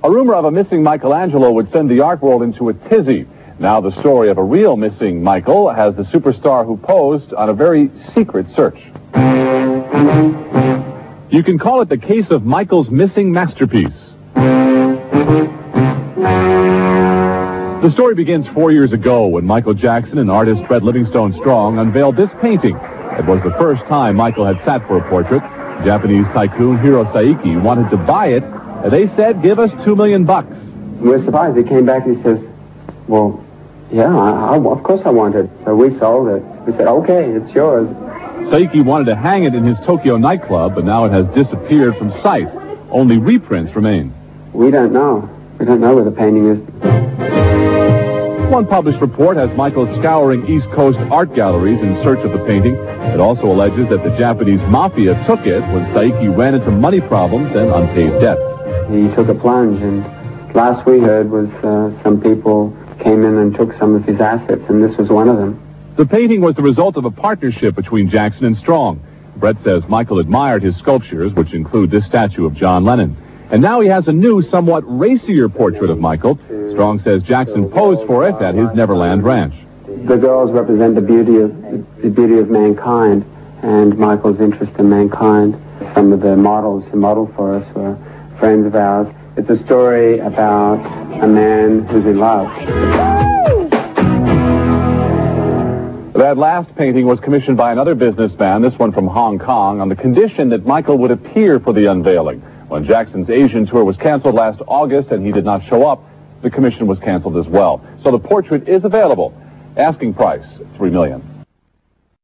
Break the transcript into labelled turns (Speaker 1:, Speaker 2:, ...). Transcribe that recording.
Speaker 1: A rumor of a missing Michelangelo would send the art world into a tizzy. Now the story of a real missing Michael has the superstar who posed on a very secret search. You can call it the case of Michael's missing masterpiece. The story begins 4 years ago when Michael Jackson and artist Fred Livingstone Strong unveiled this painting. It was the first time Michael had sat for a portrait. Japanese tycoon Hiro Saiki wanted to buy it. They said, "Give us $2 million."
Speaker 2: We were surprised. He came back and he says, "Well, yeah, of course I want it." So we sold it. We said, "Okay, it's yours."
Speaker 1: Saiki wanted to hang it in his Tokyo nightclub, but now it has disappeared from sight. Only reprints remain.
Speaker 2: We don't know. We don't know where the painting is.
Speaker 1: One published report has Michael scouring East Coast art galleries in search of the painting. It also alleges that the Japanese mafia took it when Saiki ran into money problems and unpaid debts.
Speaker 2: He took a plunge, and last we heard was some people came in and took some of his assets, and this was one of them.
Speaker 1: The painting was the result of a partnership between Jackson and Strong. Brett says Michael admired his sculptures, which include this statue of John Lennon. And now he has a new, somewhat racier portrait of Michael. Strong says Jackson posed for it at his Neverland Ranch.
Speaker 2: The girls represent the beauty of mankind, and Michael's interest in mankind. Some of the models who modeled for us were friends of ours. It's a story about a man who's in love.
Speaker 1: That last painting was commissioned by another businessman, this one from Hong Kong, on the condition that Michael would appear for the unveiling. When Jackson's Asian tour was canceled last August and he did not show up, the commission was canceled as well. So the portrait is available. Asking price, $3 million.